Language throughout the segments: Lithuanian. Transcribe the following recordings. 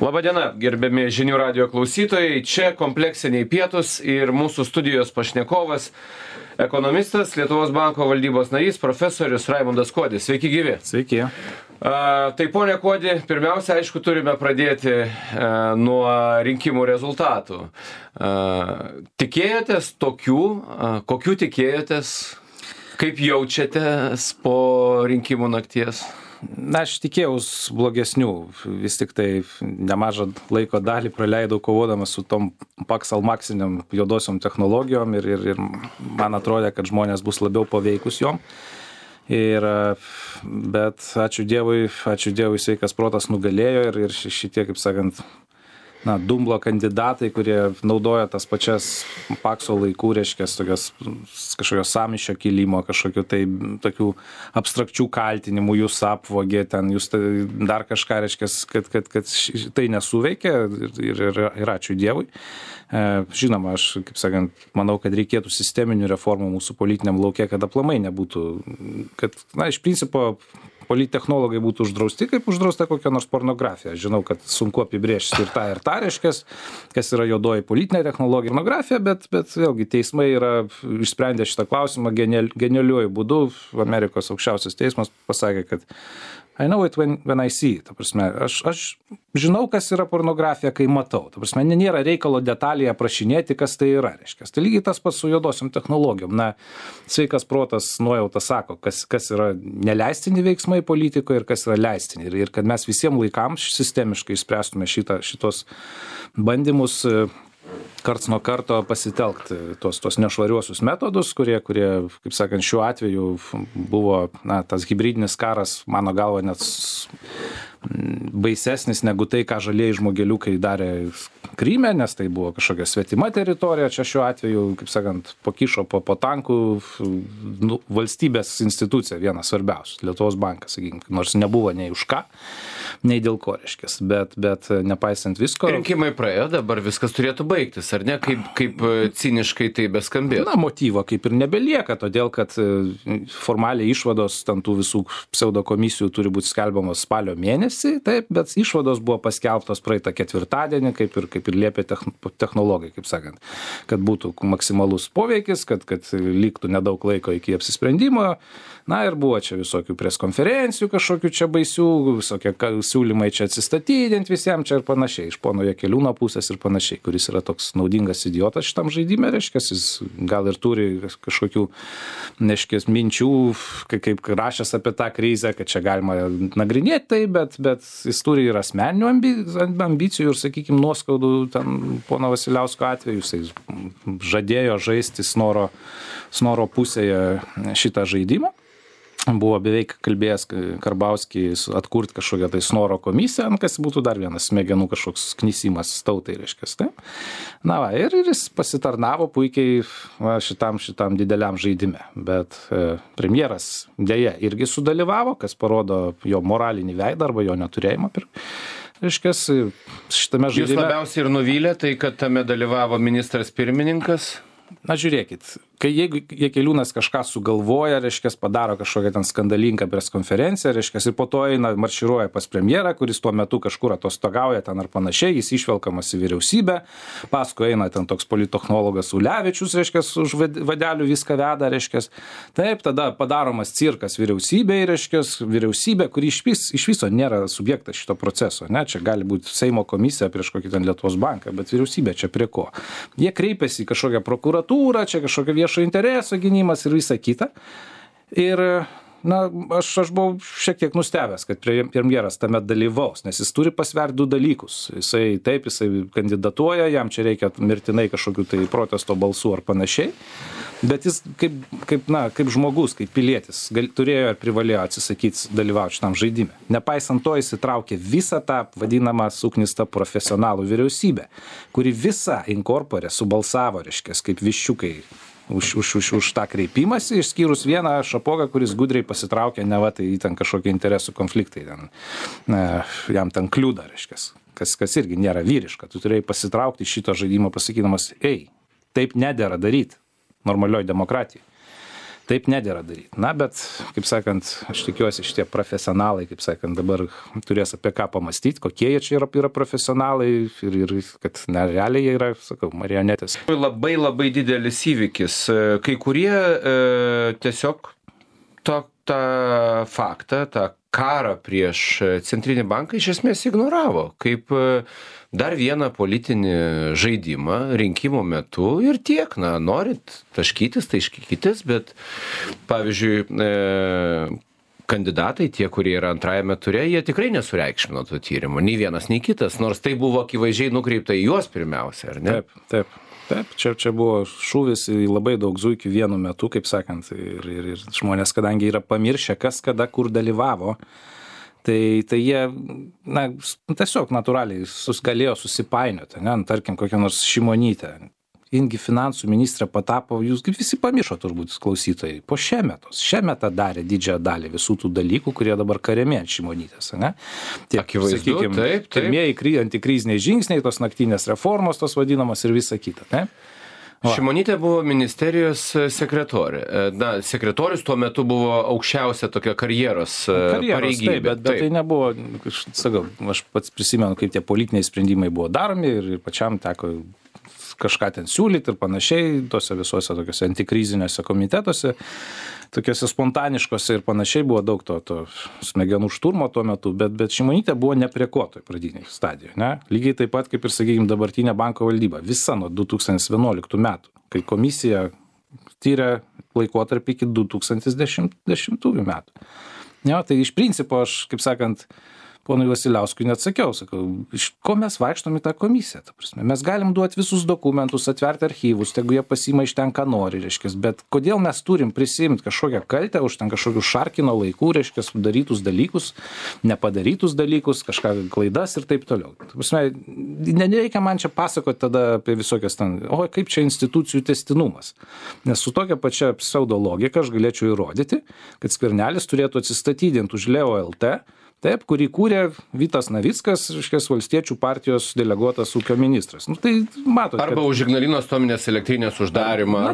Labadiena, gerbiami žinių radio klausytojai. Čia kompleksiniai pietūs ir mūsų studijos pašnekovas, ekonomistas, Lietuvos banko valdybos narys, profesorius Raimundas Kuodis. Sveiki gyvi. Sveiki. Tai ponia Kuodi, pirmiausia, aišku, turime pradėti nuo rinkimų rezultatų. Tikėjotės tokių, kokių tikėjotės, kaip jaučiatės po rinkimų nakties? Na, aš tikėjaus blogesnių, vis tik tai nemažą laiko dalį praleidau kovodamas su tom paksalmaksiniam juodosiom technologijom ir man atrodė, kad žmonės bus labiau paveikus jom. Bet ačiū Dievui, sveikas protas nugalėjo ir šitie, kaip sakant, dumblo kandidatai, kurie naudoja tas pačias pakso laikų, reiškia, kažkokio sąmyšio kilimo, kažkokių tai tokių abstrakčių kaltinimų, jūs apvogė ten, jūs dar kažką, reiškia, kad tai nesuveikia ir ačiū Dievui. Žinoma, aš, kaip sakant, manau, kad reikėtų sisteminių reformų mūsų politiniam lauke, kad aplamai nebūtų, kad, iš principo, polittechnologai būtų uždrausti, kaip uždrausta kokia nors pornografija. Žinau, kad sunku apibrėžti ir tą reiškia, kas yra juodoji politinė technologija, pornografija, bet vėlgi teismai yra išsprendę šitą klausimą genialiuoju būdu. Amerikos aukščiausias teismas pasakė, kad I know it when I see it. Ta prasme, aš žinau, kas yra pornografija, kai matau. Ta prasme, nėra reikalo detalėje aprašinėti, kas tai yra, reiškia. Tai lygiai tas pats su juodosiom technologijom. Sveikas protas nuojauta sako, kas yra neleistini veiksmai politikoje ir kas yra leistini. Ir kad mes visiems laikams sistemiškai spręstume šitos bandymus karts nuo karto pasitelkti tos nešvariuosius metodus, kurie, kaip sakant, šiuo atveju buvo, tas hybridinis karas, mano galva, net baisesnis negu tai, ką žalieji žmogeliukai darė Kryme, nes tai buvo kažkokia svetima teritorija, čia šiuo atveju, kaip sakant, pakišo po tankų valstybės institucija, vienas svarbiausių, Lietuvos bankas, sakykime, nors nebuvo nei už ką, nei dėl ko, reiškia, bet nepaisant visko. Rinkimai praėjo, dabar viskas turėtų baigtis, ar ne, kaip ciniškai tai beskambėtų? Motyvo kaip ir nebelieka, todėl, kad formaliai išvados ten tų visų pseudokomisijų turi būti skelbiamos spalio mėnesį, taip, bet išvados buvo paskelbtos praeitą ketvirtadienį, kaip ir liepė technologai, kaip sakant, kad būtų maksimalus poveikis, kad liktų nedaug laiko iki apsisprendimo. Ir buvo čia visokių preskonferencijų, kažkokių čia baisių, visokie siūlymai čia atsistatydinti visiems čia ir panašiai, iš pono Jakeliūno pusės ir panašiai, kuris yra toks naudingas idiotas šitam žaidime, reiškia, jis gal ir turi kažkokių, reiškia, minčių, kaip rašęs apie tą krizę, kad čia galima nagrinėti tai, bet jis turi ir asmeninių ambicijų ir, sakykime, nuoskaudų ten pono Vasiliausko atveju, jis žadėjo žaisti snoro pusėje šitą žaidimą. Buvo beveik kalbėjęs Karbauskis atkurti kažkokią tai snoro komisiją, kas būtų dar vienas smegenų kažkoks knisimas tautai, reiškia. Ir jis pasitarnavo puikiai šitam dideliam žaidime. Bet premjeras dėja irgi sudalyvavo, kas parodo jo moralinį veidą arba jo neturėjimą. Reiškia, šitame žaidime. Jūs labiausiai ir nuvylė tai, kad tame dalyvavo ministras pirmininkas? Žiūrėkit, jeigu Jakeliūnas kažką sugalvoja, reiškia, padaro kažkokią ten skandalingą preskonferenciją, reiškia, ir po to eina marširuoja pas premjerą, kuris tuo metu kažkur atostogauja ten ar panašiai, jis išvelkamas į vyriausybę, paskui eina ten toks politechnologas Ulevičius, reiškia, už vadelių viską veda, reiškia. Taip, tada padaromas cirkas vyriausybei, reiškia, vyriausybė, kuri iš viso nėra subjektas šito proceso, ne, čia gali būti Seimo komisija prieš kokį ten Lietuvos banką, bet vyriausybė čia prie ko. Jie kreipiasi į kažkokią prokuratūrą, čia kažkokio viešo intereso gynimas ir visa kita. Ir, aš buvau šiek tiek nustebęs, kad premjeras tame dalyvaus, nes jis turi pasverti du dalykus. Jisai kandidatuoja, jam čia reikia mirtinai kažkokių tai protesto balsų ar panašiai, bet jis kaip žmogus, kaip pilietis, turėjo ir privalėjo atsisakyti dalyvauti šitam žaidime. Nepaisant to, jis įtraukė visą tą vadinamą suknistą profesionalų vyriausybę, kuri visą inkorporę subalsavo, reiškia, kaip viščiukai už tą kreipimąsi, išskyrus vieną Šapogą, kuris gudriai pasitraukė, neva tai ten kažkokie interesų konfliktai, jam ten kliūda, reiškia, kas irgi nėra vyriška. Tu turėjai pasitraukti šito žaidimo pasakydamas, taip nedera daryti normalioj demokratijai. Taip nedėra daryti. Na, bet, kaip sakant, aš tikiuosi, šitie profesionalai, kaip sakant, dabar turės apie ką pamastyti, kokie jie čia yra profesionalai ir kad nerealiai jie yra, sakau, marionetės. Labai labai didelis įvykis. Kai kurie tiesiog tą faktą, tą karą prieš Centrinį banką iš esmės ignoravo, kaip dar vieną politinį žaidimą rinkimų metu ir tiek, norit taškytis, taškykitės, bet pavyzdžiui, kandidatai, tie, kurie yra antrajame ture, jie tikrai nesureikšmino to tyrimo, nei vienas, nei kitas, nors tai buvo akivaizdžiai nukreipta į juos pirmiausia, ar ne? Taip, čia buvo šūvis į labai daug zuikių vienu metu, kaip sakant, ir žmonės, kadangi yra pamiršę, kas kada kur dalyvavo, tai jie, tiesiog natūraliai galėjo susipainioti, tarkim, kokią nors Šimonytę. Ingi finansų ministrė patapo, jūs visi pamiršo turbūt klausytojai, po Šemetą darė didžiąją dalį visų tų dalykų, kurie dabar kariami ant Šimonytės, ne? Akivaizdu, taip. Pirmieji antikriziniai žingsniai, tos naktinės reformos, tos vadinamos ir visa kita, ne? Šimonytė buvo ministerijos sekretorė. Sekretorius tuo metu buvo aukščiausia tokia karjeros pareigybė. Bet tai nebuvo, sakau, aš pats prisimenu, kaip tie politiniai sprendimai buvo daromi ir pačiam teko kažką ten siūlyti ir panašiai, tose visuose tokiuose antikrizinėse komitetuose, tokiuose spontaniškose ir panašiai buvo daug to smegenų šturmo tuo metu, bet Šimonytė buvo ne prie ko toj pradiniai stadijoje, ne? Lygiai taip pat, kaip ir, sakykime, dabartinė banko valdyba, visa nuo 2011 metų, kai komisija tyrė laikotarpį iki 2010 metų. Ja, tai iš principo aš, kaip sakant, ponui Vasiliauskui neatsakiau, sakau, iš ko mes vaikštom į tą komisiją, ta prasme. Mes galim duoti visus dokumentus, atverti archyvus, tegu jie pasiima iš ten, ką nori, reiškia, bet kodėl mes turim prisimti kažkokią kaltę už ten kažkokių Šarkino laikų, reiškia, darytus dalykus, nepadarytus dalykus, kažką klaidas ir taip toliau. Ta prasme, nereikia man čia pasakoti tada apie visokias ten, kaip čia institucijų tęstinumas. Nes su tokia pačia pseudologika aš galėčiau įrodyti, kad Skvernelis turėtų atsistatydinti už Leo LT, taip, kurį kūrė Vytas Navickas, reiškias, Valstiečių partijos deleguotas ūkio ministras. Tai matot, arba už Ignalinos atominės elektrinės uždarimą,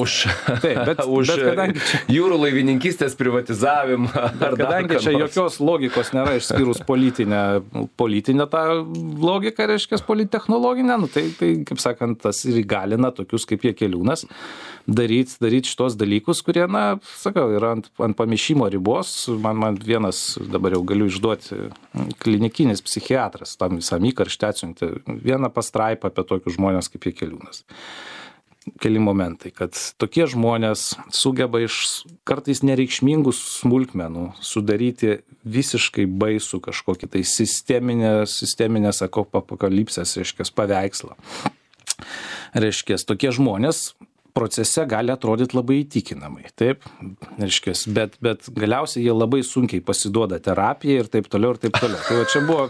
už jūrų laivininkystės privatizavimą. Kadangi čia jokios logikos nėra išskyrus politinę tą logiką, reiškia, polittechnologinę, tai, kaip sakant, tas ir įgalina tokius kaip Jakeliūnas daryti šitos dalykus, kurie, sakau, yra ant pamišimo ribos. Man vienas, dabar jau galiu išduoti, klinikinis psichiatras, tam visam įkarštį atsiuntė vieną pastraipą apie tokius žmonės kaip Jakeliūnas. Keli momentai, kad tokie žmonės sugeba iš kartais nereikšmingų smulkmenų sudaryti visiškai baisų kažkokį tai sisteminės apokalipsės, reiškia, paveikslą. Reiškia, tokie žmonės procese gali atrodyti labai įtikinamai, taip, reiškia, bet galiausiai jie labai sunkiai pasiduoda terapijai ir taip toliau. Tai va čia buvo,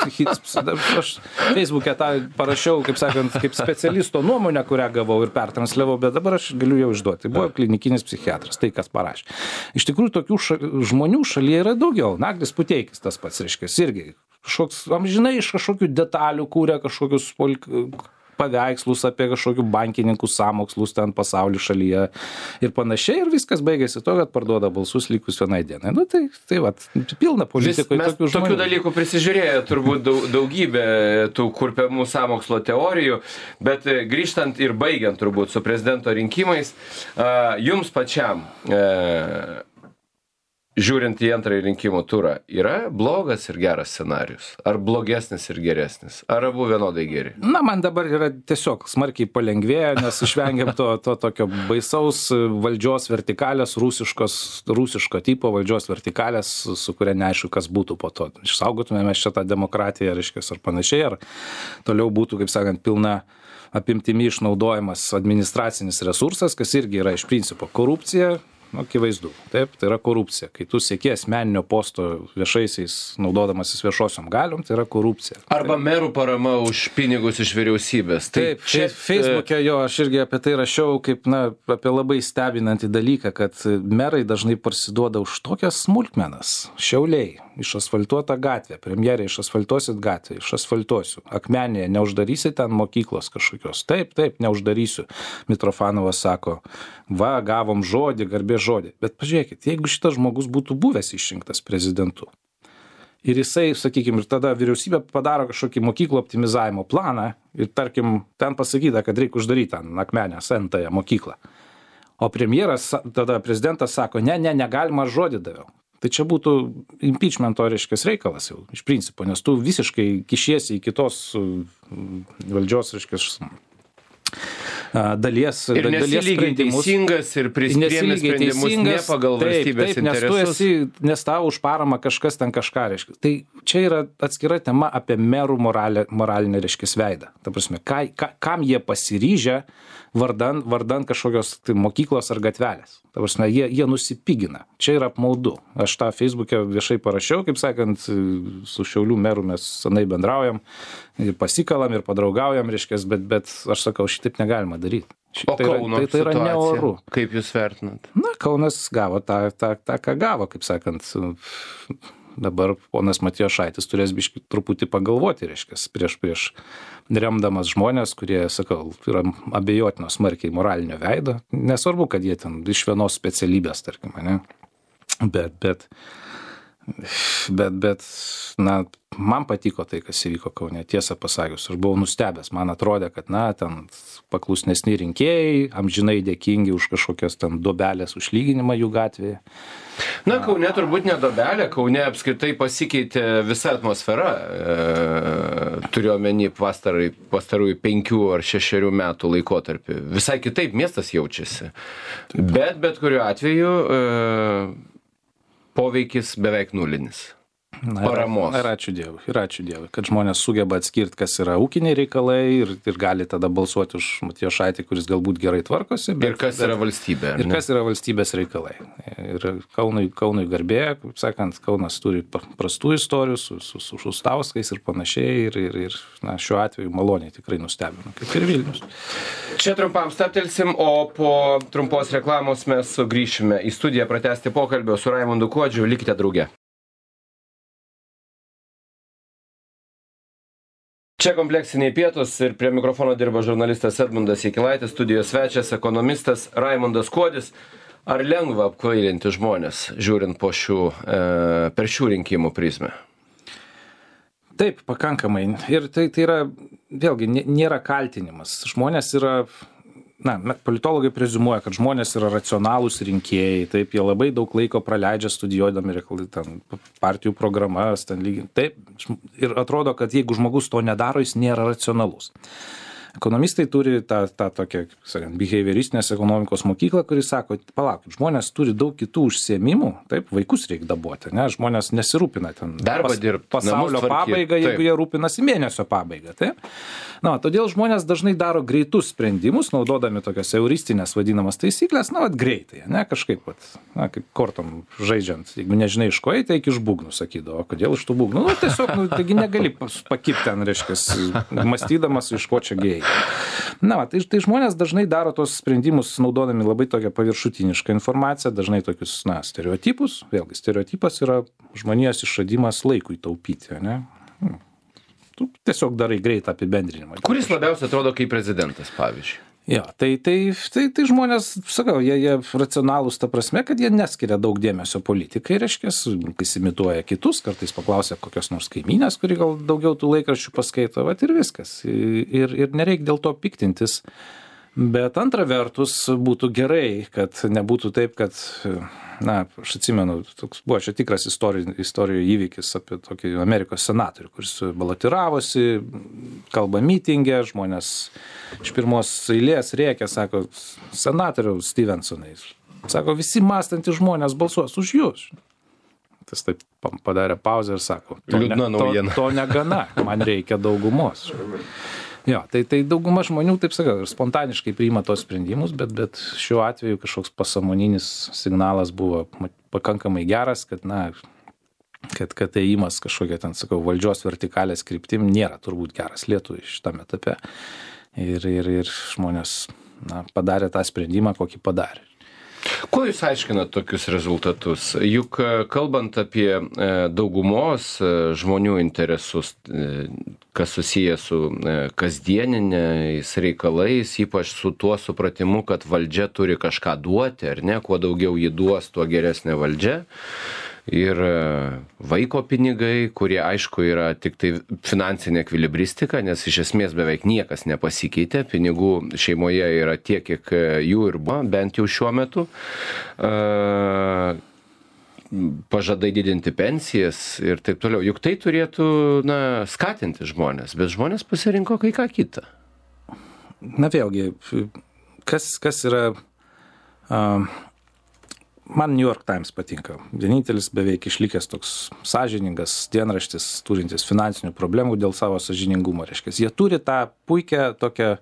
aš Facebook'e tą parašiau, kaip sakant, kaip specialisto nuomonę, kurią gavau ir pertransliavau, bet dabar aš galiu jau išduoti. Tai buvo klinikinis psichiatras, tai kas parašė. Iš tikrųjų, tokių žmonių šalyje yra daugiau. Naglis Puteikis tas pats, reiškia, irgi kažkoks, amžinai iš kažkokių detalių kūrė kažkokius paveikslus apie kažkokių bankininkų sąmokslus ten pasaulį šalyje ir panašiai, ir viskas baigėsi to, kad parduoda balsus likus vienai dienai. Tai va, pilna politikoje tokių žmonių. Tokių dalykų prisižiūrėjo turbūt daugybė tų kurpiamų sąmokslo teorijų, bet grįžtant ir baigiant turbūt su prezidento rinkimais, jums pačiam žiūrint į antrąjį rinkimų turą, yra blogas ir geras scenarius? Ar blogesnis ir geresnis? Ar abu vienodai geri? Man dabar yra tiesiog smarkiai palengvėję, nes išvengiam to tokio baisaus valdžios vertikalės, rusiško tipo valdžios vertikalės, su kuria neaišku, kas būtų po to. Išsaugotume mes šitą demokratiją, reiškia, ar panašiai, ar toliau būtų, kaip sakant, pilna apimtimi išnaudojamas administracinis resursas, kas irgi yra iš principo korupcija. Akivaizdu. Taip, tai yra korupcija. Kai tu sieki asmeninio posto viešaisiais, naudodamasis viešosiom galiom, tai yra korupcija. Arba merų parama už pinigus iš vyriausybės. Taip, Facebook'e aš irgi apie tai rašiau, kaip, apie labai stebinantį dalyką, kad merai dažnai parsiduoda už tokias smulkmenas. Šiauliai, išasfaltuota gatvė, premjerė, išasfaltuosit gatvę, išasfaltuosiu. Akmenėje neuždarysit ten mokyklos kažkokios. Taip, neuždarysiu. Mitrofanovas sako, gavom žodį, garbės žodį. Bet pažiūrėkit, jeigu šitas žmogus būtų buvęs išrinktas prezidentu, ir jisai, sakykime, ir tada vyriausybė padaro kažkokį mokyklų optimizavimo planą ir, tarkim, ten pasakyta, kad reikia uždaryti ten Akmenės N-tąją mokyklą. O premjeras, tada prezidentas sako, negalima, žodį daviau. Tai čia būtų impeachmento, reiškias, reikalas jau, iš principo, nes tu visiškai kišiesi į kitos valdžios, reiškias, dalies ir nesilygiai teisingas ir priėmė sprendimus ne pagal valstybės interesus. Nes tau už paramą kažkas ten kažką reiškia. Tai čia yra atskira tema apie merų moralinę reiškia veidą. Ta prasme, kam jie pasiryžę vardan kažkokios mokyklos ar gatvelės. Ta prasme, jie nusipigina. Čia yra apmaudu. Aš tą Facebook'e viešai parašiau, kaip sakant, su Šiaulių meru mes senai bendraujam, pasikalam ir padraugaujam, reiškia, bet aš sakau, šitaip negalima daryti. O Kauno tai yra neoru. Kaip jūs vertinat? Na, Kaunas gavo tą, ką gavo, kaip sakant. Dabar ponas Matijošaitis turės biškį truputį pagalvoti, reiškia, prieš remdamas žmonės, kurie, sakau, yra abejotinos smarkiai moralinio veido. Nesvarbu, kad jie ten iš vienos specialybės, tarkim, ne? Bet, na, man patiko tai, kas įvyko Kaune, tiesą pasakius. Aš buvau nustebęs, man atrodė, kad, na, ten paklusnesni rinkėjai, amžinai dėkingi už kažkokias ten dobelės užlyginimą jų gatvėje. Na, Kaune turbūt ne dobelė, Kaune apskritai pasikeitė visa atmosfera, turiu omeny pastarųjų 5 ar 6 metų laikotarpį. Visai kitaip miestas jaučiasi. Bet kuriuo atveju poveikis beveik nulinis. Paramos. Ir ačiū Dievui, kad žmonės sugeba atskirti, kas yra ūkiniai reikalai ir gali tada balsuoti už Matijošaitį, kuris galbūt gerai tvarkosi. Ir kas yra valstybė. Ir kas yra valstybės reikalai. Ir Kaunui garbė, kaip sakant, Kaunas turi prastų istorijų su Šustauskais ir panašiai. Ir na, šiuo atveju maloniai tikrai nustebino, kaip ir Vilnius. Čia trumpam stabtelsim, o po trumpos reklamos mes sugrįšime į studiją pratęsti pokalbio su Raimundu Kuodžiu. Likite drauge. Čia kompleksiniai pietūs ir prie mikrofono dirba žurnalistas Edmundas Jakilaitis, studijos svečias, ekonomistas Raimundas Kuodis. Ar lengva apkvailinti žmonės, žiūrint per šių rinkimų prizmę? Taip, pakankamai. Ir tai yra, vėlgi, nėra kaltinimas. Žmonės yra, politologai preziumuoja, kad žmonės yra racionalūs rinkėjai, taip, jie labai daug laiko praleidžia studijuodami ten partijų programas, ten lygiai. Taip, ir atrodo, kad jeigu žmogus to nedaro, jis nėra racionalus. Ekonomistai turi tą tokią, kaip sakant, behavioristinės ekonomikos mokyklą, kuris sako, palaukit, žmonės turi daug kitų užsiėmimų, taip, vaikus reikia dabuoti, ne, žmonės nesirūpina ten pasaulio pabaigą, jeigu jie rūpinasi mėnesio pabaigą, taip. Na, todėl žmonės dažnai daro greitus sprendimus, naudodami tokias euristinės vadinamas taisyklės, greitai, ne, kažkaip, kaip kortom žaidžiant, jeigu nežinai iš ko, tai iki iš būgnų sakydavo, kodėl iš tų būgnų, tiesiog, taigi negali pakipti ten, reiškia, mąstydamas, iš ko čia gėjai. Na, tai žmonės dažnai daro tos sprendimus naudodami labai tokią paviršutinišką informaciją, dažnai tokius, stereotipus. Vėlgi, stereotipas yra žmonijos išradimas laikui taupyti, ne? Tu tiesiog darai greitą apibendrinimą. Kuris labiausiai atrodo kaip prezidentas, pavyzdžiui? Jo, tai žmonės, sakau, jie racionalūs ta prasme, kad jie neskiria daug dėmesio politikai, reiškia, imituoja kitus, kartais paklausia kokios nors kaimynės, kuri gal daugiau tų laikraščių paskaito, ir viskas. Ir nereikia dėl to piktintis. Bet antra vertus būtų gerai, kad nebūtų taip, kad, aš atsimenu, toks buvo čia tikras istorijų įvykis apie tokį Amerikos senatorių, kuris balotiravosi, kalba mitingė, žmonės iš pirmos eilės rėkia, sako, senatoriaus Stevensonai, sako, visi mąstantys žmonės balsuos už jūs. Tas taip padarė pauzę ir sako, to negana, man reikia daugumos. Jo, tai dauguma žmonių, taip sakau, ir spontaniškai priima tos sprendimus, bet šiuo atveju kažkoks pasąmoninis signalas buvo pakankamai geras, kad ėjimas kažkokia ten, sakau, valdžios vertikalės kryptim nėra turbūt geras Lietuvai šitame etape. Ir žmonės padarė tą sprendimą, kokį padarė. Kuo jūs aiškinat tokius rezultatus? Juk kalbant apie daugumos žmonių interesus, kas susiję su kasdieniniais reikalais, ypač su tuo supratimu, kad valdžia turi kažką duoti, ar ne, kuo daugiau jį duos, tuo geresnė valdžia. Ir vaiko pinigai, kurie aišku yra tik tai finansinė ekvilibristika, nes iš esmės beveik niekas nepasikeitė, pinigų šeimoje yra tiek, kiek jų ir buvo, bent jau šiuo metu. Pažadai didinti pensijas ir taip toliau. Juk tai turėtų skatinti žmonės, bet žmonės pasirinko kai ką kitą. Na vėlgi, kas yra... Man New York Times patinka. Vienintelis beveik išlikęs toks sąžiningas dienraštis, turintis finansinių problemų dėl savo sąžiningumo, reiškia. Jie turi tą puikią tokią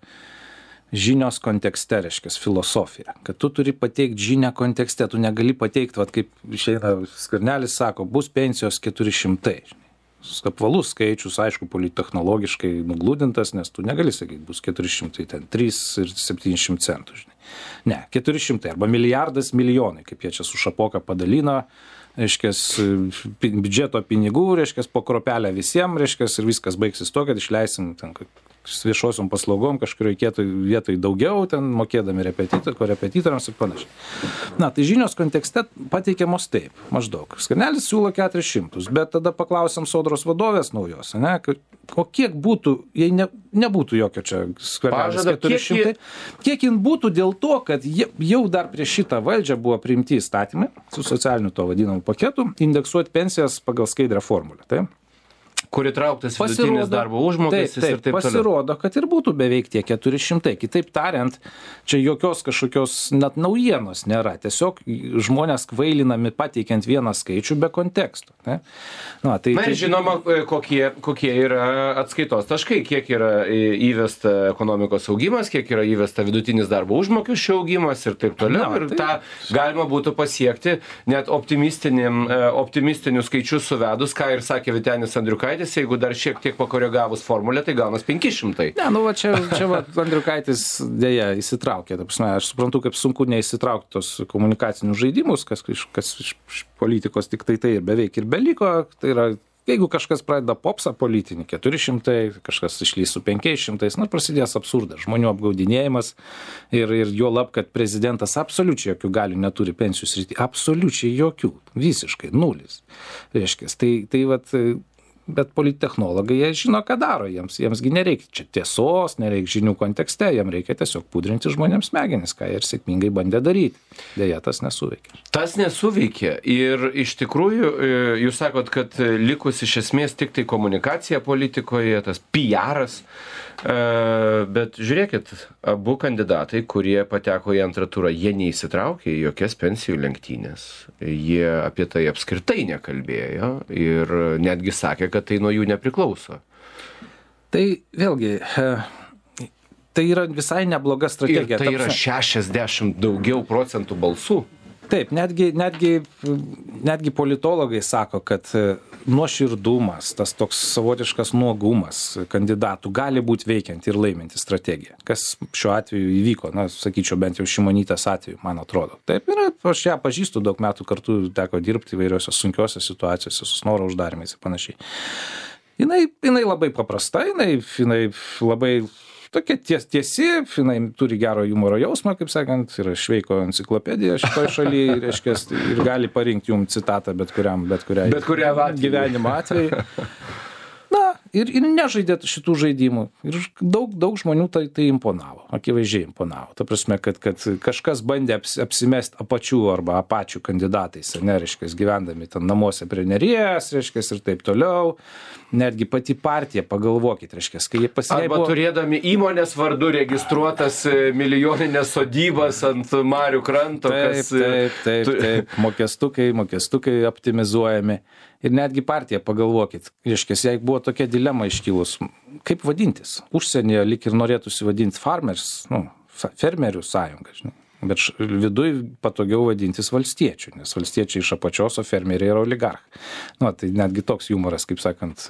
žinios kontekste, reiškia, filosofiją. Kad tu turi pateikti žinią kontekste, tu negali pateikti, kaip išeina Skvernelis sako, bus pensijos 400. Apvalus skaičius, aišku, polittechnologiškai nuglūdintas, nes tu negali sakyti, bus 400, ten 3 ir 700 centų, žinai. Ne, 400 arba milijardas milijonai, kaip jie čia su Šapoka padalino, reiškias, biudžeto pinigų, reiškias, po kropelę visiems, reiškias, ir viskas baigsis to, kad išleisim ten viešosiom paslaugom kažkurioje vietoj daugiau, ten mokėdami repetitoriams ir panašiai. Na, tai žinios kontekste pateikiamos taip, maždaug. Skvernelis siūlo 400, bet tada paklausiam Sodros vadovės naujos, ne, o kiek būtų, jei nebūtų jokio čia Skvernelis 400, kiek jin būtų dėl to, kad jau dar prieš šitą valdžią buvo priimti įstatymai su socialiniu to vadinamu paketu, indeksuoti pensijas pagal skaidrę formulę, taip? Kur įtrauktas vidutinis darbo užmokestis ir taip toliau. Pasirodo, kad ir būtų beveik tie 400. Kitaip tariant, čia jokios kažkokios net naujienos nėra. Tiesiog žmonės kvailinami pateikiant vieną skaičių be konteksto. Ne? Na, žinoma, kokie yra atskaitos taškai, kiek yra įvesta ekonomikos augimas, kiek yra įvesta vidutinis darbo užmokesčio augimas ir taip toliau. Ir tą galima būtų pasiekti net optimistinių skaičių suvedus, ką ir sakė Vytenis Andriukaitis, jeigu dar šiek tiek pakoregavus formulę, tai gaunas 500. Ne, čia Andriukaitis dėja įsitraukė. Aš suprantu, kaip sunku neįsitraukti tos komunikacinius žaidimus, kas iš politikos tik tai ir beveik ir beliko. Tai yra, jeigu kažkas pradeda popsą politinį, 400, kažkas išlys su 500, prasidės absurdas, žmonių apgaudinėjimas ir juolab, kad prezidentas absoliučiai jokių galių neturi pensijų srity, absoliučiai jokių, visiškai nulis. Reiškia, bet polittechnologai, jie žino, ką daro, jiemsgi nereikia čia tiesos, nereikia žinių kontekste, jiems reikia tiesiog pudrinti žmonėms smegenis, ką jie ir sėkmingai bandė daryti. Deja, tas nesuveikė. Tas nesuveikė ir iš tikrųjų, jūs sakot, kad likus iš esmės tik tai komunikacija politikoje, tas PR-as, bet žiūrėkit, abu kandidatai, kurie pateko į antrą turą, jie neįsitraukė į jokias pensijų lenktynės. Jie apie tai apskritai nekalbėjo ir netgi sakė, kad tai nuo jų nepriklauso. Tai vėlgi, tai yra visai nebloga strategija. Ir tai yra 60 daugiau procentų balsų. Taip, netgi politologai sako, kad nuoširdumas, tas toks savotiškas nuogumas kandidatų gali būti veikianti ir laiminti strategija. Kas šiuo atveju įvyko, sakyčiau, bent jau Šimonytės atveju, man atrodo. Taip, ir aš ją pažįstu, daug metų kartu teko dirbti įvairiose sunkiose situacijose, su snoro uždarimais ir panašiai. Jinai labai paprasta, jinai labai tokia tiesi, jinai turi gero humoro jausmą, kaip sakant, yra Šveiko enciklopedija šitoje šalyje, reiškia, ir gali parinkti jums citatą bet kuriam gyvenimo atveju. Na, ir nežaidė šitų žaidimų. Ir daug žmonių tai imponavo, akivaizdžiai imponavo. Ta prasme, kad kažkas bandė apsimesti apačių kandidatais, reiškia, gyvendami ten namuose prie Neries, reiškia, ir taip toliau. Netgi pati partija, pagalvokit, reiškia, kai jie arba turėdami įmonės vardu registruotas milijoninės sodybas ant marių kranto. Taip, mokestukai optimizuojami. Ir netgi partija, pagalvokit, reiškia, jeigu buvo tokia dilema iškilus, kaip vadintis? Užsienyje lyg ir norėtųsi vadinti fermerių sąjungą, žinai. Bet viduj patogiau vadintis valstiečių, nes valstiečiai iš apačios, o fermeriai yra oligarchai. Tai netgi toks humoras, kaip sakant,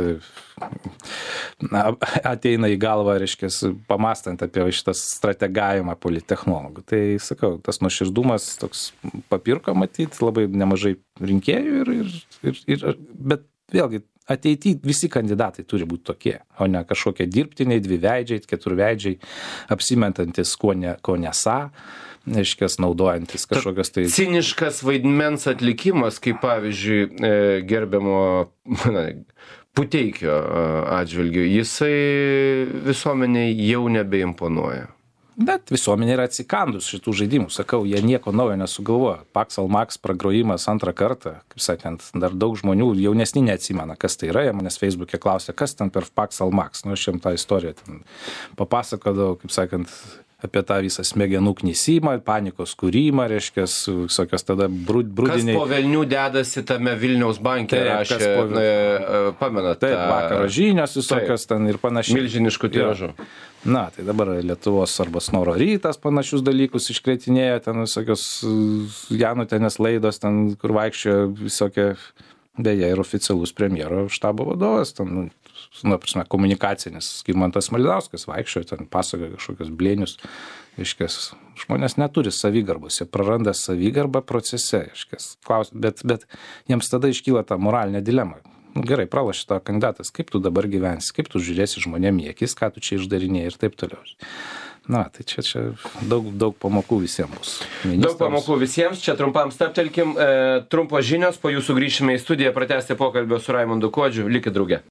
ateina į galvą, reiškia, pamastant apie šitas strategavimą polittechnologų. Tai, sakau, tas nuoširdumas toks papirko matyti, labai nemažai rinkėjų, bet vėlgi, ateityje visi kandidatai turi būti tokie, o ne kažkokie dirbtiniai, dviveidžiai, keturveidžiai, apsimetantis ko nesą, reiškias, naudojantis kažkokios tai... Ciniškas vaidmens atlikimas, kaip pavyzdžiui gerbiamo Puteikio atžvilgiu, jisai visuomeniai jau nebeimponuoja. Bet visuomenė yra atsikandus šitų žaidimų, sakau, jie nieko naujo nesugalvoja. Paxal Max pragrojimas antrą kartą, kaip sakant, dar daug žmonių jaunesni neatsimena, kas tai yra, jie manęs Facebook'e klausė, kas ten per Paxal Max, aš jiem tą istoriją ten papasakodavau, kaip sakant, apie tą visą smegenų knysimą, panikos kūrimą, reiškia, visokios tada brūdiniai... Kas po velnių dedasi tame Vilniaus banke, rašė, pamenat. Taip, vakaro žinios visokios ten ir panašiai. Milžiniškų tiražų. Tai dabar Lietuvos arba Snoro rytas panašius dalykus iškreitinėjo, ten visokios Janutienės laidos, ten kur vaikščiojo visokie, beje, ir oficialus premjero štabo vadovas, ten, prasme, komunikacinis Skirmantas Malinauskas vaikščiojo, ten pasakojo kažkokios blėnius, reiškia, žmonės neturi savigarbos, jie praranda savigarbą procese, reiškia, bet jiems tada iškyla ta moralinė dilema. Gerai, pralošė tavo kandidatas, kaip tu dabar gyvensi, kaip tu žiūrėsi žmonėm į akis, ką tu čia išdarinėjai ir taip toliau. Tai čia daug pamokų visiems bus. Daug pamokų visiems, čia trumpam stabtelkim, trumpos žinios, po jų sugrįšime į studiją, pratęsti pokalbio su Raimundu Kuodžiu, likit drauge.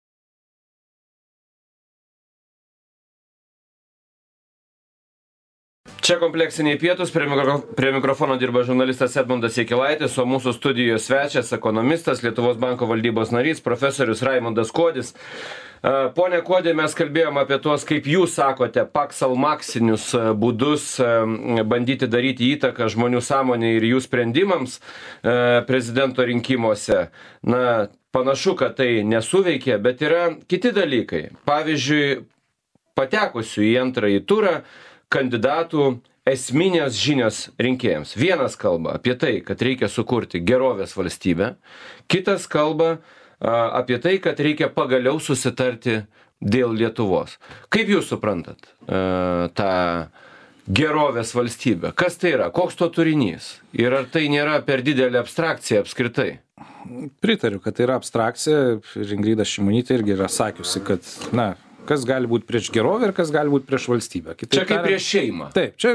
Čia kompleksiniai pietus, prie mikrofono dirba žurnalistas Edmundas Jakilaitis, o mūsų studijoje svečias, ekonomistas, Lietuvos banko valdybos narys, profesorius Raimundas Kuodis. Pone Kuodi, mes kalbėjom apie tuos, kaip jūs sakote, Paxal Maxinius būdus bandyti daryti įtaką žmonių sąmonė ir jų sprendimams prezidento rinkimuose. Panašu, kad tai nesuveikė, bet yra kiti dalykai. Pavyzdžiui, patekusių į antrąjį turą kandidatų esminės žinios rinkėjams. Vienas kalba apie tai, kad reikia sukurti gerovės valstybę, kitas kalba apie tai, kad reikia pagaliau susitarti dėl Lietuvos. Kaip jūs suprantat tą gerovės valstybę? Kas tai yra? Koks to turinys? Ir ar tai nėra per didelė abstrakcija apskritai? Pritariu, kad tai yra abstrakcija. Ingrida Šimonytė irgi yra sakiusi, kad, kas gali būti prieš gerovę ir kas gali būti prieš valstybę. Čia kaip prieš šeimą. Taip, čia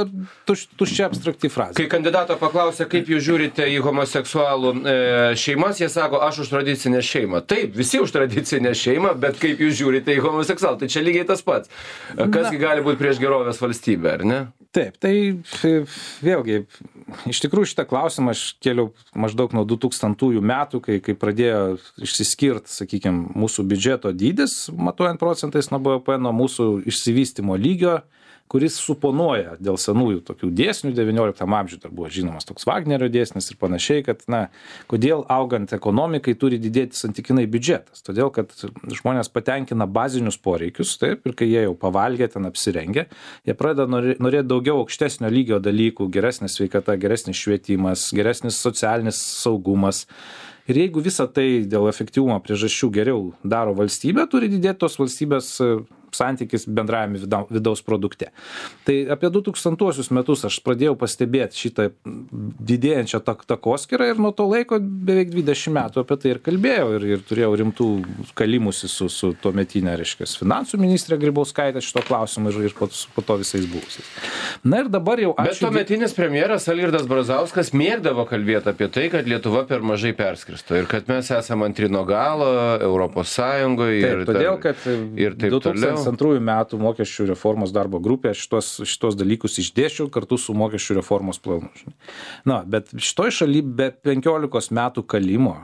tuščia abstrakti frazė. Kai kandidato paklausė, kaip jūs žiūrite į homoseksualų šeimas, jie sako, aš už tradicinę šeimą. Taip, visi už tradicinę šeimą, bet kaip jūs žiūrite į homoseksualų, tai čia lygiai tas pats. Kasgi gali būti prieš gerovės valstybę, ar ne? Taip, tai vėlgi, iš tikrųjų šitą klausimą aš kėliau maždaug nuo 2000 metų, kai pradėjo išsiskirti, sakykime, mūsų biudžeto dydis, matuojant procentais nuo BVP, nuo mūsų išsivystymo lygio, kuris suponuoja dėl senųjų tokių dėsnių, 19 amžiuje dar buvo žinomas toks Vagnerio dėsnis ir panašiai, kad, kodėl augant ekonomikai turi didėti santykinai biudžetas. Todėl, kad žmonės patenkina bazinius poreikius, taip, ir kai jie jau pavalgė, ten apsirengė, jie pradeda norėti daugiau aukštesnio lygio dalykų, geresnė sveikata, geresnis švietimas, geresnis socialinis saugumas. Ir jeigu visą tai dėl efektyvumo priežasčių geriau daro valstybė, turi didėti tos valstybės santykis bendrajame vidaus produkte. Tai apie 2000 metus aš pradėjau pastebėti šitą didėjančią takoskyrą ir nuo to laiko beveik 20 metų apie tai ir kalbėjau ir turėjau rimtų kalimusi su tuometinė, reiškia, finansų ministrė Grybauskaitė šito klausimu ir po to visais buvusiais. Ir dabar jau... Bet tuometinis premjeras Algirdas Brazauskas mėgdavo kalbėti apie tai, kad Lietuva per mažai perskirsto ir kad mes esame ant trino galo Europos Sąjungoje ir todėl, kad ir taip toliau. 2002 metų mokesčių reformos darbo grupė šitos dalykus išdėsčiau kartu su mokesčių reformos planu. Bet šitoj šaly be 15 metų kalimo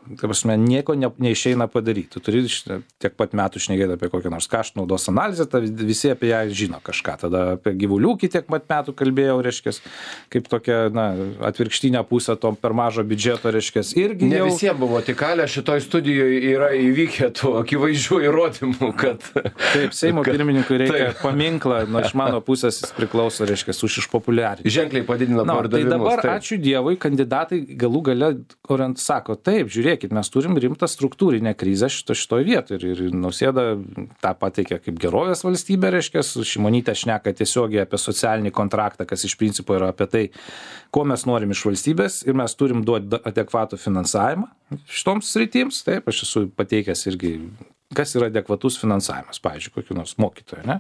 ta prasme, nieko neišeina padaryti. Tu turi tiek pat metų šnekėti apie kokią nors kaštų naudos analizę, visi apie ją žino kažką. Tada apie gyvulių ūkį tiek pat metų kalbėjau, reiškia, kaip tokia, atvirkštinė pusė to per mažo biudžeto, reiškia, irgi ne jau... visiems buvo tikalė, šitoj studijoje yra įvykę tų akivaizdžių įrodymų, kad... Taip, Seimo pirmininkui reikia paminklą, iš mano pusės jis priklauso, reiškia, už išpopuliarinimą. Ženkliai padidino pardavimus. Tai dabar, ačiū Dievui, kandidatai galų gale sako, taip, žiūrėkit, mes turim rimtą struktūrinę krizę šitoj vietoje. Ir Nausėda tą pateikė kaip gerovės valstybė, reiškia, Šimonytė šneka tiesiogiai apie socialinį kontraktą, kas iš principo yra apie tai, ko mes norim iš valstybės ir mes turim duoti adekvatų finansavimą šitoms sritims. Taip, aš esu pateikęs irgi, kas yra adekvatus finansavimas, pavyzdžiui, kokiu nors mokytoju, ne?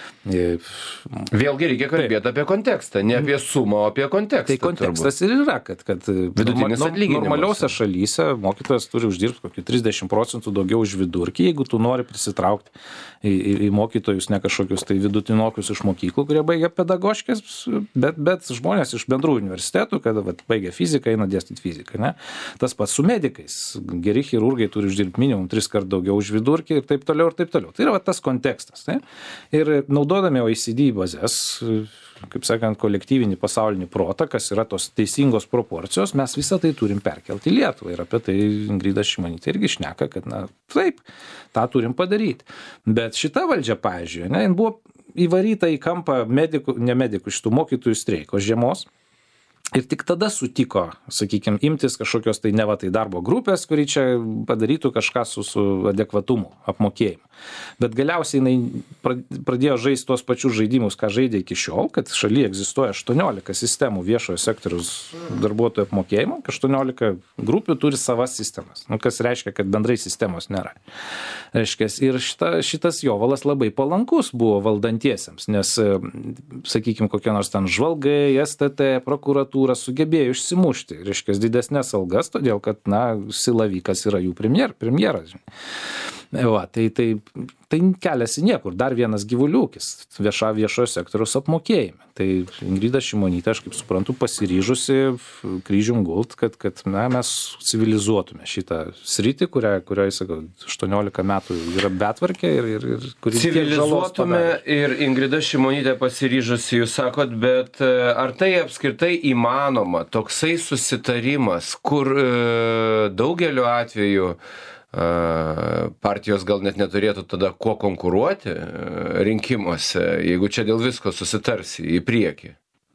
Vėlgi reikia kalbėti apie kontekstą, ne apie sumą, o apie kontekstą. Tai kontekstas ir yra, kad vidutinis atlyginimas. Normaliausiose šalyse mokytojas turi uždirbti kokį 30% daugiau už vidurkį, jeigu tu nori prisitraukti į mokytojus ne kažkokius tai vidutinokius iš mokyklų, kurie baigia pedagoškės, bet žmonės iš bendrų universitetų, kada baigia fiziką, eina dėstyti fiziką. Ne? Tas pats su medikais. Geri chirurgai turi uždirbti minimum 3 kart daugiau už vidurkį ir taip toliau ir taip toliau. Tai yra tas kontekstas. Ne? Ir naudodami OECD bazės, kaip sakant, kolektyvinį pasaulinį protą, kas yra tos teisingos proporcijos, mes visą tai turim perkelti į Lietuvą. Ir apie tai Ingrida Šimonytė irgi šneka, kad taip, tą turim padaryti. Bet šita valdžia, pavyzdžiui, jin buvo įvaryta į kampą šitų mokytojų streiko žiemos. Ir tik tada sutiko, sakykime, imtis kažkokios tai neva tai darbo grupės, kuri čia padarytų kažką su adekvatumu, apmokėjimu. Bet galiausiai jinai pradėjo žaisti tuos pačius žaidimus, ką žaidė iki šiol, kad šalyje egzistuoja 18 sistemų viešojo sektoriaus darbuotojų apmokėjimo, 18 grupių turi savas sistemas, kas reiškia, kad bendrai sistemos nėra. Reiškia, ir šitas jovalas labai palankus buvo valdantiesiems, nes, sakykime, kokie nors ten žvalgai, STT, prokuratūra sugebėjo išsimušti, reiškia, didesnės algas, todėl kad, Silavykas yra jų premjeras. Tai keliasi niekur. Dar vienas gyvulių ūkis viešojo sektoriaus apmokėjime. Tai Ingrida Šimonytė, aš kaip suprantu, pasiryžusi kryžium gult, kad mes civilizuotume šitą sritį, kurioje, sakau, 18 metų yra betvarkė ir kuri civilizuotume ir Ingrida Šimonytė pasiryžusi, jūs sakot, bet ar tai apskritai įmanoma, toksai susitarimas, kur daugeliu atveju partijos gal net neturėtų tada kuo konkuruoti rinkimuose, jeigu čia dėl visko susitarsi į priekį?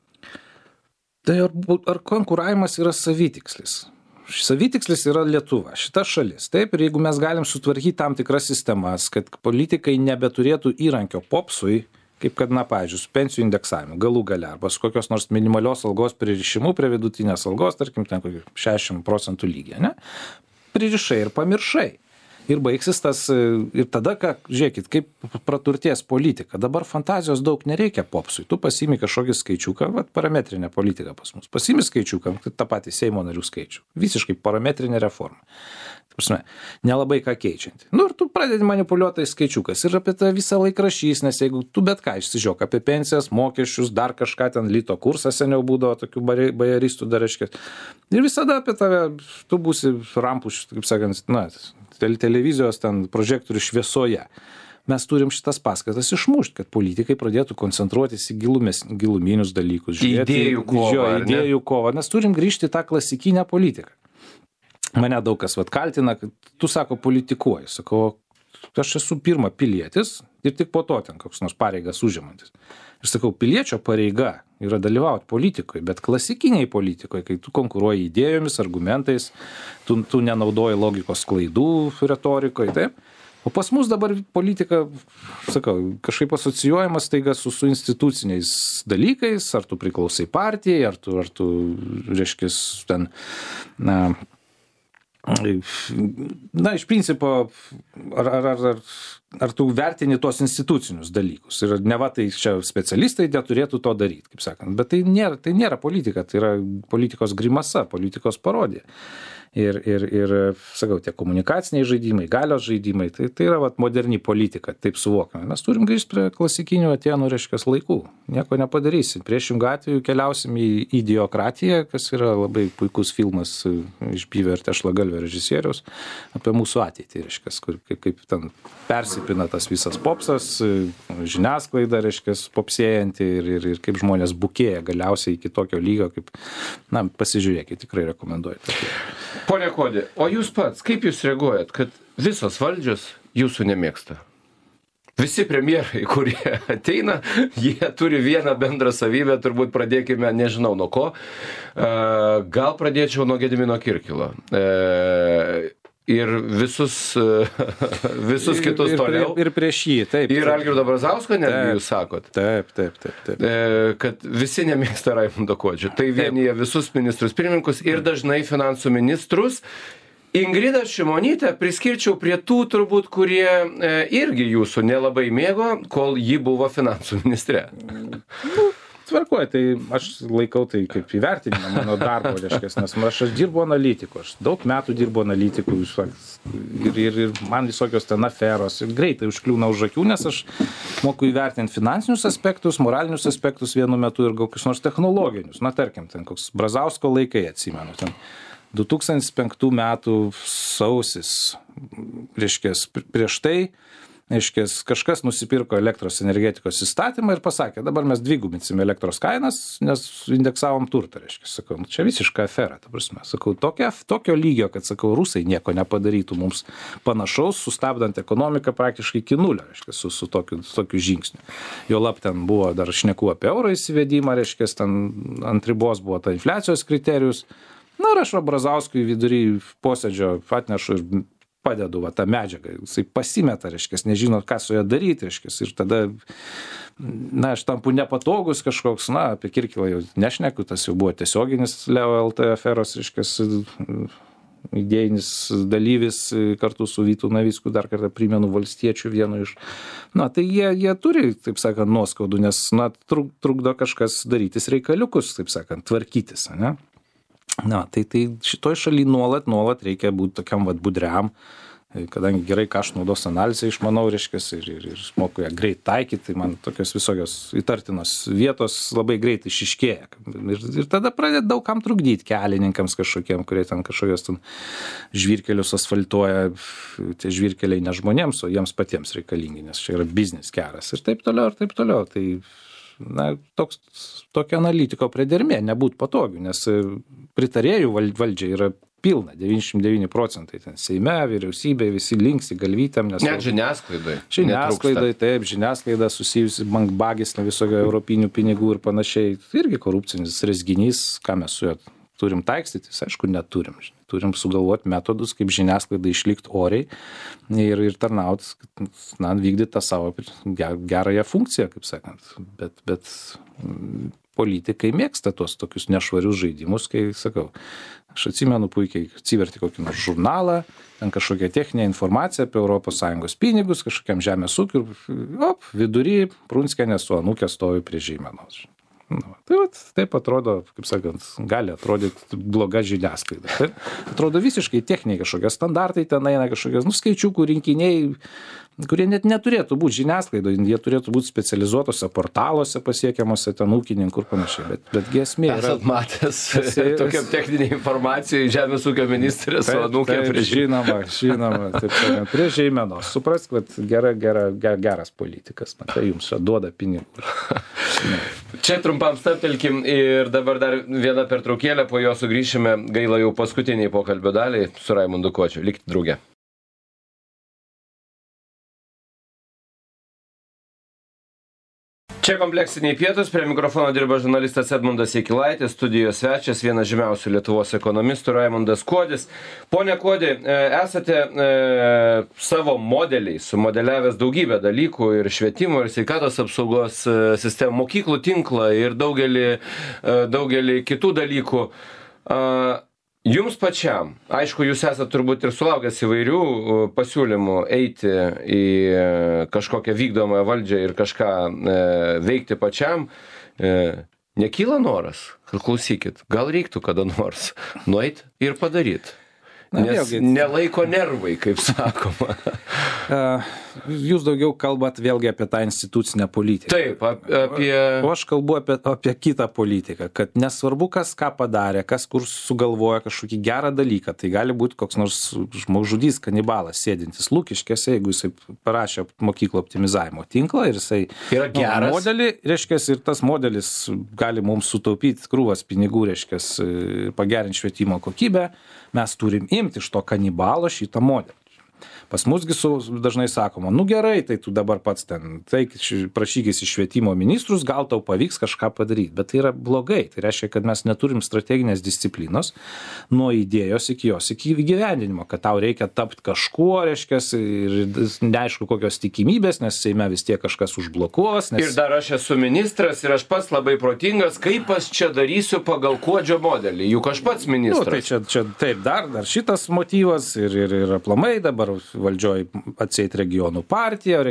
Tai ar konkuravimas yra savitikslis? Savitikslis yra Lietuva, šita šalis. Taip, ir jeigu mes galim sutvarkyti tam tikras sistemas, kad politikai nebeturėtų įrankio popsui, kaip kad, pavyzdžiui, su pensijų indeksavimu, galų gale, arba su kokios nors minimalios algos pririšimu prie vidutinės algos, tarkim, ten 60% lygiai, ne? Pririšai ir pamiršai. Ir baigsis tas, ir tada, žiūrėkit, kaip praturties politika. Dabar fantazijos daug nereikia popsui. Tu pasiimi kažkokį skaičiuką, parametrinė politika pas mus. Pasiimi skaičiuką, tą patį Seimo narių skaičių. Visiškai parametrinė reforma. Prasme, nelabai ką keičianti. Ir tu pradedi manipuliuoti skaičiukas ir apie tą visą laiką rašys, nes jeigu tu bet ką išsižiok apie pensijas, mokesčius, dar kažką ten lito kursas seniau būdavo, tokių bajaristų dar reiškia. Ir visada apie tave, tu būsi rampų, kaip sakant, televizijos ten prožektorių šviesoje. Mes turim šitas paskatas išmušti, kad politikai pradėtų koncentruotis į giluminius dalykus. Idėjų kovą. Mes turim grįžti į tą klasikinę politiką. Mane daug kas kaltina, kad tu, sako, politikuoji. Sakau, aš esu pirma pilietis ir tik po to ten koks nors pareigas užimantis. Ir sakau, piliečio pareiga yra dalyvauti politikoje, bet klasikiniai politikoje, kai tu konkuruoji idėjomis, argumentais, tu nenaudoji logikos klaidų retorikoje, taip. O pas mus dabar politika, sakau, kažkaip asocijuojamas taiga su instituciniais dalykais, ar tu priklausai partijai, ar tu reiškia, ten, iš principo, ar ar tu vertini tuos institucinius dalykus. Ir neva tai čia specialistai neturėtų to daryti, kaip sakant. Bet tai nėra politika, tai yra politikos grimasa, politikos parodija. Ir sakau, tie komunikaciniai žaidimai, galios žaidimai, tai yra vat, moderni politika, taip suvokiame. Mes turim grįžti prie klasikinių Atėnų laikų. Nieko nepadarysim. Priešingų atveju keliausim į idiokratiją, kas yra labai puikus filmas iš Byvio ir Tešlagalvio režisieriaus apie mūsų ateitį, reiškia, kaip ten persipina tas visas popsas, žiniasklaida, reiškia, popsėjanti ir kaip žmonės bukėja galiausiai iki tokio lygio, kaip, na, pasižiūrėkit, tikrai rekomenduoju. Pone Kuodi, o jūs pats, kaip jūs reaguojat, kad visos valdžios jūsų nemėgsta? Visi premjerai, kurie ateina, jie turi vieną bendrą savybę, turbūt pradėkime, nežinau nuo ko, gal pradėčiau nuo Gedimino Kirkilo. Ir visus kitus toliau. Ir prieš jį, taip. Ir Algirdo Brazausko, netgi jūs sakot. Taip. Kad visi nemėgsta Raimundo Kuodžio. Tai vienyje visus ministrus pirmininkus ir dažnai finansų ministrus. Ingridą Šimonytę priskirčiau prie tų turbūt, kurie irgi jūsų nelabai mėgo, kol ji buvo finansų ministrė. Tvarkoju, tai aš laikau tai kaip įvertinimą mano darbo, reiškia, nes aš dirbu analitiku, aš daug metų dirbu analitiku ir man visokios ten aferos ir greitai užkliūna už akių, nes aš moku įvertinti finansinius aspektus, moralinius aspektus vienu metu ir kokius nors technologinius. Na, tarkim, ten koks Brazausko laikai atsimenu, ten 2005 metų sausis, reiškia, prieš tai, reiškia, kažkas nusipirko elektros energetikos įstatymą ir pasakė, dabar mes dvigubinsim elektros kainas, nes indeksavom turtą, reiškia, sakau, čia visiška afera, ta prasme, sakau, tokio lygio, kad, sakau, rusai nieko nepadarytų mums panašaus, sustabdant ekonomiką praktiškai iki nulio, reiškia, su tokiu žingsniu. Jo lab ten buvo dar šnekų apie euro įsivedimą, reiškia, ten ant ribos buvo ta infliacijos kriterijus. Na, ir aš Brazauskui vidury posėdžio atnešu ir padedu tą medžiagą. Jisai pasimeta, reiškia, nežino, ką su ją daryti, reiškia, ir tada, na, aš tampu nepatogus kažkoks, na, apie Kirkilą jau nešneku, tas jau buvo tiesioginis Leo LT aferos, reiškia, idėjinis dalyvis kartu su Vytu Navicku, dar kartą primenu, valstiečių vienu iš. Na, tai jie turi, taip sakant, nuoskaudų, nes, na, trukdo kažkas darytis reikaliukus, taip sakant, tvarkytis, ne? Na, tai šitoj šaly nuolat reikia būti tokiam budriam, kadangi gerai kaštų naudos analizę išmanau, reiškia, ir moku ją greit taikyti, tai man tokios visokios įtartinos vietos labai greit išiškėja. Ir tada pradeda daug kam trukdyti kelininkams kažkokiem, kurie ten kažkokios ten žvyrkelius asfaltuoja, tie žvyrkeliai ne žmonėms, o jiems patiems reikalingi, nes čia yra biznis geras ir taip toliau. Tai, na, tokia analitiko priedermė, nebūt patogių, nes pritarėjų valdžiai yra pilna, 99%, ten Seime, vyriausybė, visi linksi galvytėm. Net žiniasklaidai. Taip, žiniasklaida susijusi bankbagis nuo visokio europinių pinigų ir panašiai. Irgi korupcinis rezginys, ką mes su juo turim taikstytis, aišku, neturim. Turim sugalvoti metodus, kaip žiniasklaida išlikti oriai ir tarnaut, na, vykdyti tą savo gerąją funkciją, kaip sakant. Bet politikai mėgsta tuos tokius nešvarius žaidimus, kai, sakau, aš atsimenu puikiai, atsiverti kokį nors žurnalą, ten kažkokia techninė informacija apie ES pinigus, kažkokiam žemės ūkiu, vidury Prunskienė su anūkė stovi prie žeimenos. Tai taip atrodo, kaip sakant, gali atrodyti bloga žiniasklaida. Tai atrodo visiškai techniniai kažkokie standartai, ten eina kažkokie skaičiukų rinkiniai, kurie net neturėtų būti žiniasklaidoje, jie turėtų būti specializuotose portaluose pasiekiamuose ten ūkininkų ir panašiai. Bet esmė yra... Esat matęs tokiam techniniai informacijai žemės ūkio ministrės su anūkė prie žinoma, taip sakant, prie žeimenos. Suprask, kad geras politikas, tai jums čia duoda pinigų. Čia trumpam stabtelkim ir dabar dar viena pertraukėlė, po jo sugrįšime, gaila jau paskutiniai pokalbio daliai su Raimundu Kuodžiu. Likti drauge. Čia kompleksiniai pietūs, prie mikrofono dirba žurnalistas Edmundas Jakilaitis, studijos svečias, vienas žymiausių Lietuvos ekonomistų Raimundas Kuodis. Pone Kuodi, esate savo modeliais sumodeliavęs daugybę dalykų ir švietimo, ir sveikatos apsaugos sistemų, mokyklų tinklą ir daugelį kitų dalykų. Jums pačiam, aišku, jūs esate turbūt ir sulaukęs įvairių pasiūlymų eiti į kažkokią vykdomąją valdžią ir kažką veikti pačiam. Nekyla noras, kad klausykit, gal reiktų kada nors nueit ir padaryti. Nes nelaiko nervai, kaip sakoma. Jūs daugiau kalbat vėlgi apie tą institucinę politiką. Taip, apie... O aš kalbu apie kitą politiką, kad nesvarbu, kas ką padarė, kas kur sugalvoja kažkokį gerą dalyką. Tai gali būti koks nors žmogžudys, kanibalas, sėdintis Lukiškėse, jeigu jisai parašė mokyklų optimizavimo tinklą ir jisai yra geras modelį, reiškia, ir tas modelis gali mums sutaupyti krūvas pinigų, reiškia, pagerinti švietimo kokybę, mes turim imti iš to kanibalo šitą modelį. Pas musgi dažnai sakoma, nu gerai, tai tu dabar pats ten, tai prašykis iš švietimo ministrus, gal tau pavyks kažką padaryti, bet tai yra blogai. Tai reiškia, kad mes neturim strateginės disciplinos nuo idėjos iki jos, iki įgyvendinimo, kad tau reikia tapti kažkuo, reiškia, ir neaišku kokios tikimybės, nes Seime vis tiek kažkas užblokuos. Ir dar aš esu ministras ir aš pats labai protingas, kaip aš čia darysiu pagal Kuodžio modelį, juk aš pats ministras. Nu, tai čia taip, dar šitas motyvas ir aplamai dabar valdžioj atseit regionų partija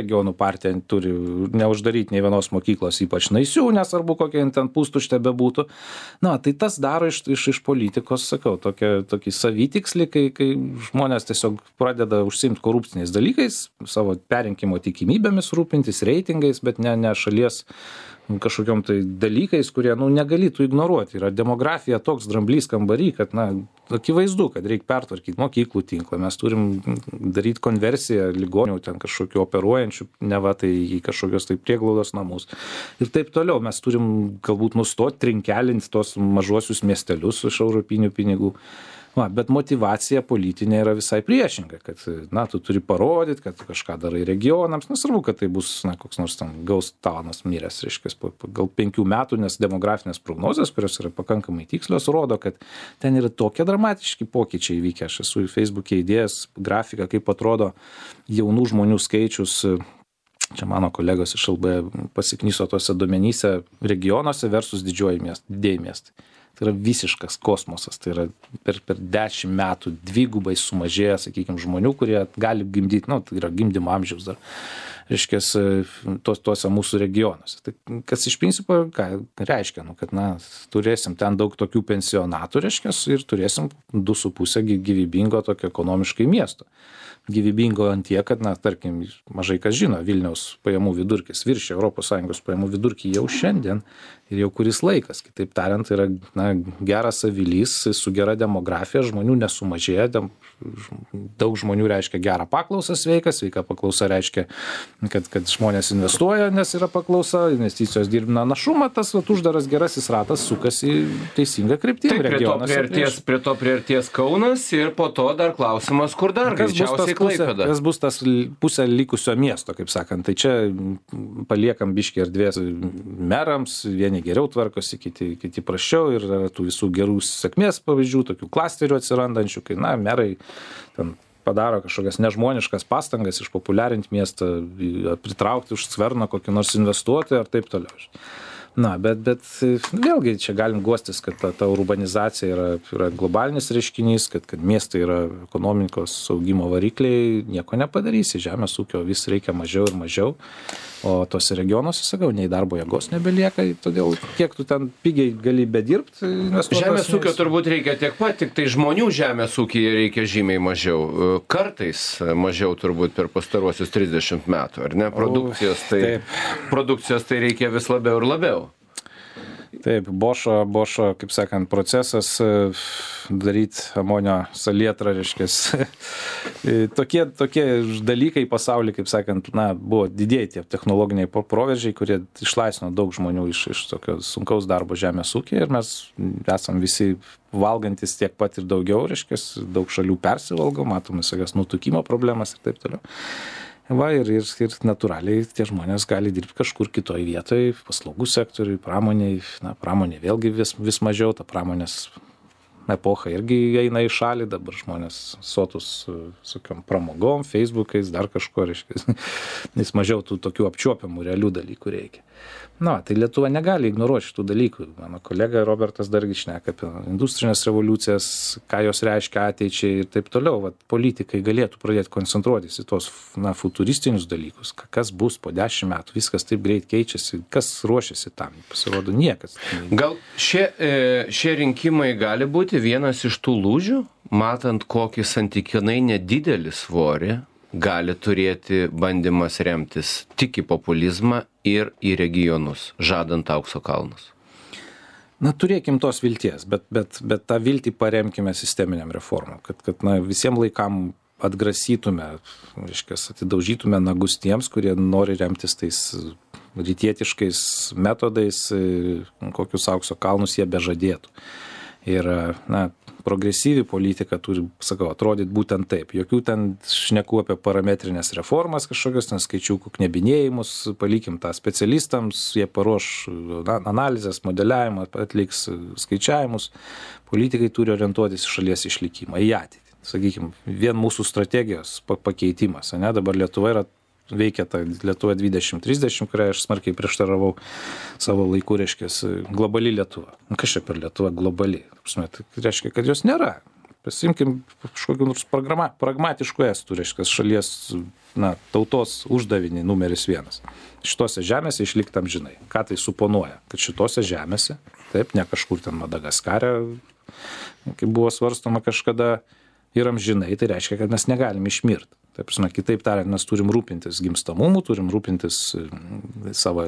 turi neuždaryti nei vienos mokyklos, ypač Naisių, nesvarbu kokia ten pustuštė bebūtų. Na, tai tas daro iš politikos, sakau, tokį savitikslį, kai žmonės tiesiog pradeda užsiimti korupciniais dalykais, savo perrinkimo tikimybėmis rūpintis, reitingais, bet ne šalies kažkokiom tai dalykais, kurie, negalėtų ignoruoti. Yra demografija toks dramblys kambarį, kad, akivaizdu, kad reikia pertvarkyti mokyklų tinklą. Mes turim daryti konversiją ligonių, ten kažkokių operuojančių, neva tai į kažkokios tai prieglaudos namus. Ir taip toliau. Mes turim galbūt nustoti trinkelinti tos mažuosius miestelius iš europinių pinigų. Bet motyvacija politinė yra visai priešinga, kad, tu turi parodyti, kad kažką darai regionams, nesvarbu, kad tai bus, koks nors ten gaus taunas miręs, reiškia, gal 5 metų, nes demografinės prognozės, kurios yra pakankamai tikslios, rodo, kad ten yra tokie dramatiški pokyčiai įvykę. Aš esu į Facebook'e įdėjęs grafiką, kaip atrodo jaunų žmonių skaičius. Čia mano kolegos iš LB pasiknyso tose duomenyse regionuose versus didieji miestai. Tai yra visiškas kosmosas, tai yra per 10 metų dvigubai sumažėja, sakykime, žmonių, kurie gali gimdyti, tai yra gimdymo amžiaus dar, reiškia, tuose mūsų regionuose. Tai kas iš principo, ką reiškia, kad, turėsim ten daug tokių pensionatų, reiškia, ir turėsim 2,5 gyvybingo tokio ekonomiškai miesto. Gyvybingo ant tiek, kad, tarkim, mažai kas žino, Vilniaus pajamų vidurkis viršė ES pajamų vidurkį jau šiandien ir jau kuris laikas. Kitaip tariant, yra geras avilys su gera demografija, žmonių nesumažėja, daug žmonių reiškia gerą paklausą sveika paklausa reiškia, kad žmonės investuoja, nes yra paklausa, investicijos dirbina našumą, tas uždaras gerasis ratas sukasi teisingą kryptį regionuose. Prie to priartės Kaunas ir po to dar klausimas, kur dar greičiausiai Klaipėda. Kas bus tas pusė likusio miesto, kaip sakant. Tai čia paliekam biškį erdvės merams, vieni geriau tvarkosi, kiti prasčiau ir tų visų gerų sėkmės pavyzdžių, tokių klasterių atsirandančių, kai merai ten padaro kažkokias nežmoniškas pastangas išpopuliarinti miestą, pritraukti už skverną kokį nors investuotoją ir taip toliau. Bet vėlgi čia galim guostis, kad ta urbanizacija yra globalinis reiškinys, kad miestai yra ekonomikos augimo varikliai, nieko nepadarysi, žemės ūkio vis reikia mažiau ir mažiau, o tose regionuose, sakau, nei darbo jėgos nebelieka, todėl kiek tu ten pigiai gali bedirbti. Žemės ūkio turbūt reikia tiek pat, tik tai žmonių žemės ūkyje reikia žymiai mažiau. Kartais mažiau turbūt per pastaruosius 30 metų, ar ne? Produkcijos tai reikia vis labiau ir labiau. Taip, Bošo, kaip sakant, procesas daryti amonio salietrą, reiškia. Tokie dalykai pasaulyje, kaip sakant, buvo didieji tie technologiniai proveržiai, kurie išlaisvino daug žmonių iš tokio sunkaus darbo žemės ūkyje ir mes esam visi valgantis tiek pat ir daugiau, reiškia, daug šalių persivalgo, matom visokias nutukimo problemas ir taip toliau. Ir natūraliai tie žmonės gali dirbti kažkur kitoj vietoj, paslaugų sektoriui, pramoniai. Pramonė vėlgi vis mažiau, ta pramonės epocha irgi eina į šalį, dabar žmonės sotus su pramogom, Facebookais, dar kažko, reiškia, nes mažiau tų tokių apčiuopiamų realių dalykų reikia. Na, tai Lietuva negali ignoruoti šitų dalykų. Mano kolega Robertas dargi šneka apie industrinės revoliucijas, ką jos reiškia ateičiai ir taip toliau. Vat politikai galėtų pradėti koncentruotis į tos futuristinius dalykus. Kas bus po 10 metų, viskas taip greit keičiasi, kas ruošiasi tam, pasirodo niekas. Gal šie rinkimai gali būti vienas iš tų lūžių, matant kokį santykinai nedidelį svorį gali turėti bandymas remtis tik į populizmą ir į regionus, žadant aukso kalnus? Na, turėkim tos vilties, bet tą viltį paremkime sisteminiam reformom, kad visiems laikam atgrasytume, reiškia, atidaužytume nagus tiems, kurie nori remtis tais rytietiškais metodais, kokius aukso kalnus jie bežadėtų. Ir, progresyvi politika turi, sakau, atrodyti būtent taip. Jokių ten šnekų apie parametrinės reformas, kažkokios ten skaičiukų knebinėjimus, palikim tą specialistams, jie paruoš analizės, modeliavimą, atliks skaičiavimus. Politikai turi orientuotis į šalies išlikimą, į ateitį. Sakykime, vien mūsų strategijos pakeitimas, ne, dabar Lietuva veikia ta Lietuva 2030, kurią aš smarkiai prieštaravau savo laiku, reiškia, globali Lietuva. Kas čia per Lietuva globali? Tai reiškia, kad jos nėra. Pasimkim kažkokiu nors pragmatišku estų, reiškia, šalies, tautos uždavinį numeris 1. Šitose žemėse išliktam žinai. Ką tai suponuoja? Kad šitose žemėse, taip, ne kažkur ten Madagaskare, kaip buvo svarstoma kažkada, ir amžinai, tai reiškia, kad mes negalim išmirti. Taip, kitaip tariant, mes turim rūpintis gimstamumu, turim rūpintis savo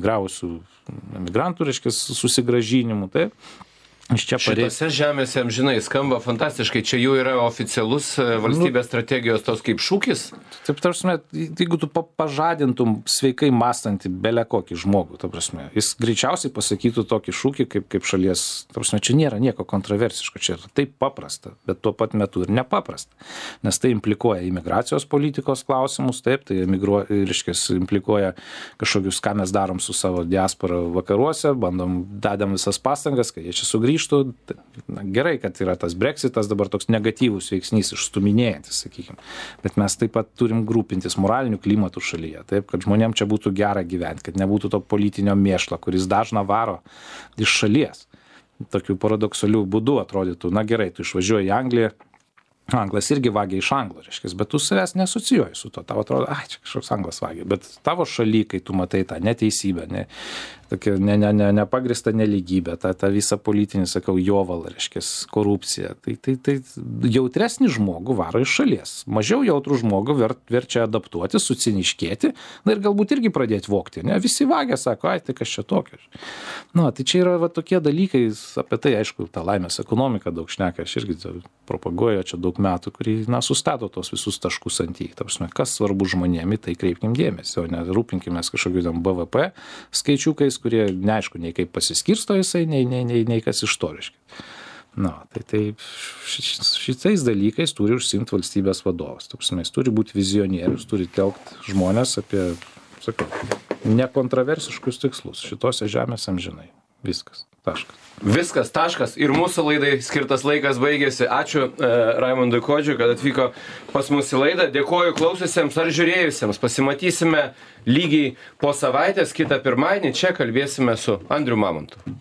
emigrantų, reiškia, susigrąžinimu, taip. Šitose žemėse amžinai skamba fantastiškai, čia jau yra oficialus valstybės strategijos tos kaip šūkis? Taip, jeigu tu pažadintum sveikai mąstantį belę kokį žmogų, jis greičiausiai pasakytų tokį šūkį kaip šalies, čia nėra nieko kontroversiško, čia yra taip paprasta, bet tuo pat metu ir nepaprasta, nes tai implikuoja imigracijos politikos klausimus, taip, tai implikuoja kažkokius, ką mes darom su savo diaspora vakaruose, dadam visas pastangas, kad jie čia sugrįžtų. Gerai, kad yra tas Brexitas dabar toks negatyvus veiksnys išstuminėjantis, sakykime, bet mes taip pat turim rūpintis moraliniu klimatu šalyje, taip, kad žmonėm čia būtų gera gyventi, kad nebūtų to politinio mėšlo, kuris dažna varo iš šalies. Tokiu paradoksaliu būdu atrodytų, gerai, tu išvažiuoji į Angliją, Anglas irgi vagia iš Anglo, reiškia, bet tu savęs nesocijuoji su to, tavo atrodo, čia kažkoks Anglas vagia, bet tavo šaly, kai tu matai tą neteisybę, nepagrįstą nelygybę, tą visą politinį, sakau, jovalą, reiškia, korupciją, tai jautresnį žmogų varo iš šalies, mažiau jautrų žmogų verčia adaptuoti, suciniškėti, ir galbūt irgi pradėti vogti, ne, visi vagia, sako, tai kas čia tokio. Tai čia yra tokie dalykai, apie tai, aišku, tą laimės ekonomiką daug šneka, aš irgi propaguoju čia daug metų, kurį, sustato tos visus taškus ant į. Kas svarbu žmonėmi, tai kreipkim dėmesį, o ne rūpinkimės kažkokiu ten BVP skaičiukais, kurie neaišku, nei kaip pasiskirsto jisai, nei kas iš to reiškia. Tai šitais dalykais turi užsiimti valstybės vadovas. Jis turi būti vizionierius, turi telkti žmonės apie, sakau, nekontroversiškus tikslus. Šitose žemėse amžinai. Viskas. Taškas. Viskas, taškas. Ir mūsų laidai skirtas laikas baigėsi. Ačiū Raimondui Kuodžiui, kad atvyko pas mus į laidą. Dėkoju klausiusiems ar žiūrėjusiems. Pasimatysime lygiai po savaitės, kitą pirmadienį. Čia kalbėsime su Andriu Mamontu.